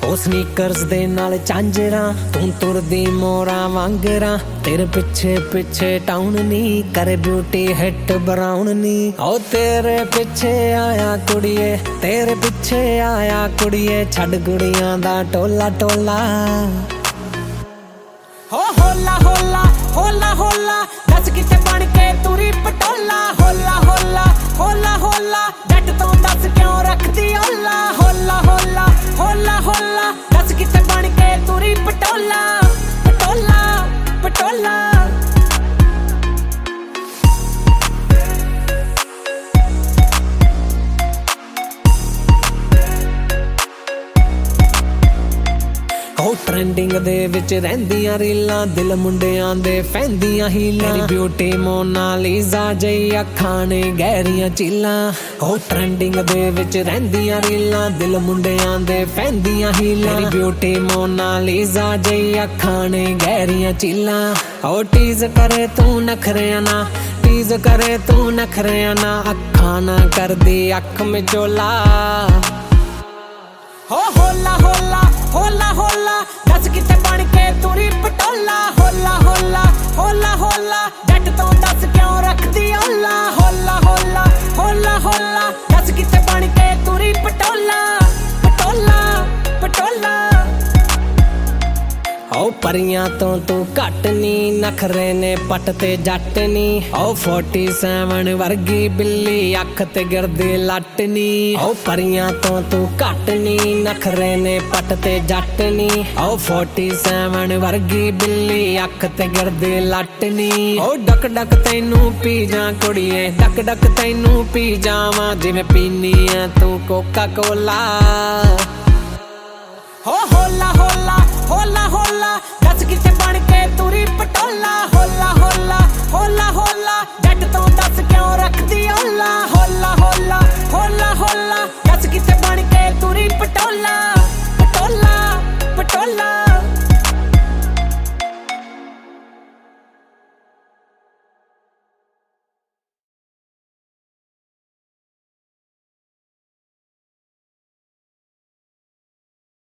ਉਹ ਸਨੀਕਰਸ ਦੇ ਨਾਲ ਚਾਂਜਰਾਂ ਤੂੰ ਤੁਰਦੀ ਮੋਰਾਂ ਵਾਂਗਰਾਂ ਤੇਰੇ ਪਿੱਛੇ ਪਿੱਛੇ ਟਾਊਨ ਨੀ ਕਰ ਬਿਊਟੀ ਹਿੱਟ ਬਰਾਉਨ ਨੀ ਉਹ ਤੇਰੇ ਪਿੱਛੇ ਆਇਆ ਕੁੜੀਏ ਤੇਰੇ ਪਿੱਛੇ ਆਇਆ ਕੁੜੀਏ ਛੱਡ ਕੁੜੀਆਂ ਦਾ ਟੋਲਾ ਟੋਲਾ ਹੋ ਹੋਲਾ ਹੋਲਾ ਹੋਲਾ ਹੋਲਾ ਦੱਸ ਕਿਤੇ ਬਣ ਕੇ ਤੁਰੀ ਪਟੋਲਾ ਹੋਲਾ ਹੋਲਾ ਹੋਲਾ ਹੋਲਾ ਜੱਟ ਤੋਂ ਦੱਸ ਕਿਉਂ ਰੱਖਦੀ ਓਲਾ ਹੋਲਾ ਹੋਲਾ ਹੋਲਾ ਹੋਲਾ ਦੱਸ ਕਿਤੇ ਬਣ ਕੇ ਤੁਰੀ ਪਟੋਲਾ ਪਟੋਲਾ ਪਟੋਲਾ ਉਹ ਟ੍ਰੈਂਡਿੰਗ ਦੇ ਵਿੱਚ ਰਹਿੰਦੀਆਂ ਰੀਲਾਂ ਦਿਲ ਮੁੰਡਿਆਂ ਦੇ ਫੈਂਦੀਆਂ ਹੀਲਾਂ ਤੇਰੀ ਬਿਊਟੀ ਮੋਨਾਲੀਜ਼ਾ ਜਈ ਅੱਖਾਂ ਨੇ ਗਹਿਰੀਆਂ ਚੀਲਾਂ ਉਹ ਟ੍ਰੈਂਡਿੰਗ ਦੇ ਵਿੱਚ ਰਹਿੰਦੀਆਂ ਰੀਲਾਂ ਦਿਲ ਮੁੰਡਿਆਂ ਦੇ ਫੈਂਦੀਆਂ ਹੀਲਾਂ ਤੇਰੀ ਬਿਊਟੀ ਮੋਨਾਲੀਜ਼ਾ ਜਈ ਅੱਖਾਂ ਨੇ ਗਹਿਰੀਆਂ ਚੀਲਾਂ ਉਹ ਟੀਜ਼ ਕਰੇ ਤੂੰ ਨਖਰਿਆਂ ਨਾ ਟੀਜ਼ ਕਰੇ ਤੂੰ ਨਖਰਿਆਂ ਨਾ ਅੱਖਾਂ ਨਾ ਕਰਦੀ ਅੱਖ ਮਿਚੋਲਾ ਹੋ ਹੋਲਾ ਹੋਲਾ ਹੋਲਾ ਹੋਲਾ ਦੱਸ ਕਿਤੇ ਬਣ ਕੇ ਤੁਰੀ ਪਟੋਲਾ ਹੋਲਾ ਹੋਲਾ ਹੋਲਾ ਹੋਲਾ ਜੱਟ ਤੋਂ ਦੱਸ ਕਿਉਂ ਰੱਖਦੀ ਓਲਾ ਹੋਲਾ ਹੋਲਾ ਹੋਲਾ ਹੋਲਾ ਦੱਸ ਕਿਤੇ ਬਣ ਕੇ ਤੁਰੀ ਪਟੋਲਾ ਪਟੋਲਾ ਪਟੋਲਾ ਉਹ ਪਰੀਆਂ ਤੋਂ ਤੂੰ ਘੱਟ ਨੀ ਨਖਰੇ ਨੇ ਪੱਟ ਤੇ ਜੱਟ ਨੀ ਉਹ 47 ਵਰਗੀ ਬਿੱਲੀ ਅੱਖ ਤੇ ਗਿਰਦੀ ਲੱਟ ਨੀ ਉਹ ਪਰੀਆਂ ਤੋਂ ਤੂੰ ਘੱਟ ਨੀ ਨਖਰੇ ਨੇ ਪੱਟ ਤੇ ਜੱਟ ਨੀ ਉਹ 47 ਵਰਗੀ ਬਿੱਲੀ ਅੱਖ ਤੇ ਗਿਰਦੀ ਲੱਟ ਨੀ ਉਹ ਡਕ ਡਕ ਤੈਨੂੰ ਪੀ ਜਾ ਕੁੜੀਏ ਡਕ ਡਕ ਤੈਨੂੰ ਪੀ ਜਾਵਾਂ ਜਿਵੇਂ ਪੀਨੀ ਐ ਤੂੰ ਕੋਕਾ ਕੋਲਾ ਹੋ ਹੋਲਾ ਹੋਲਾ ਹੋਲਾ ਹੋਲਾ ਦੱਸ ਕਿਤੇ ਬਣ ਕੇ ਤੁਰੀ ਪਟੋਲਾ ਹੋਲਾ ਹੋਲਾ ਹੋਲਾ ਹੋਲਾ ਜੱਟ ਤੋਂ ਦੱਸ ਕਿਉਂ ਰੱਖਦੀ ਓਲਾ ਹੋਲਾ ਹੋਲਾ ਹੋਲਾ ਹੋਲਾ ਦੱਸ ਕਿਤੇ ਬਣ ਕੇ ਤੁਰੀ ਪਟੋਲਾ